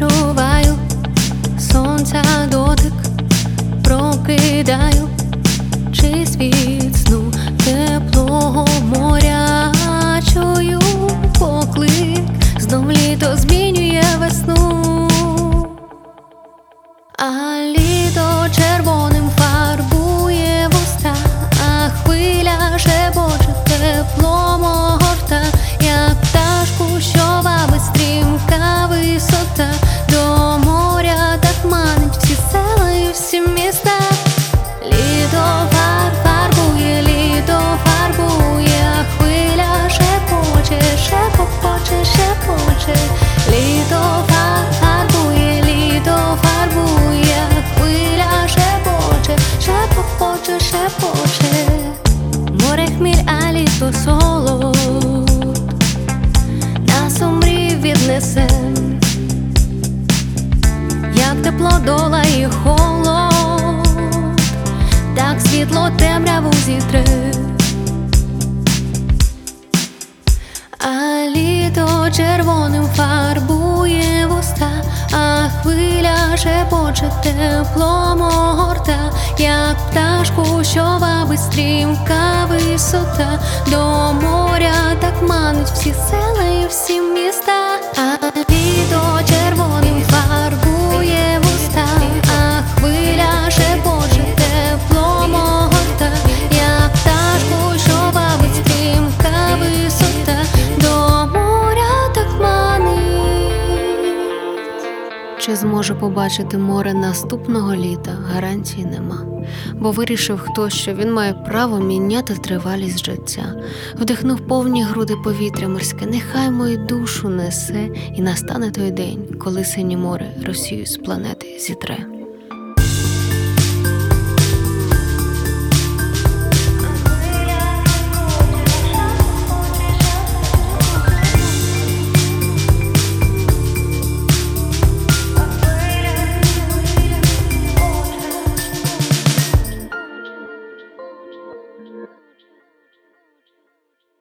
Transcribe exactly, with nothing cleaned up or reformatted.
відчуваю сонця дотик, прокидаю чись від сну теплого моря, чую поклик, знов літо змінює весну, а літо червоним фарбує вуста, а хвиля шепоче тепло мого рта, як пташку, що вабить стрімка висота, до моря так манить всі села і всі міста. Літо фар фарбує, літо фарбує, а хвиля шепоче, шепоче, шепоче. Літо фар фарбує, літо фарбує, а хвиля шепоче, шепоче, шепоче. Море хміль, а літо солод нас у мрії віднесе, як тепло долає холод, так світло темряву зітре, а літо червоним фарбує вуста, а хвиля шепоче тепло мого рта, як пташку, що вабить стрімка висота, до моря так манить всі села і всі міста, а літо червоним фарбує вуста, а хвиля шепоче тепло мого рта, як пташку, що вабить стрімка висота, до моря так манить. Чи зможе побачити море наступного літа, гарантії нема. Бо вирішив хтось, що він має право міняти тривалість життя. Вдихнув повні груди повітря морське, нехай мою душу несе, і настане той день, коли синє море Росію з планети зітре.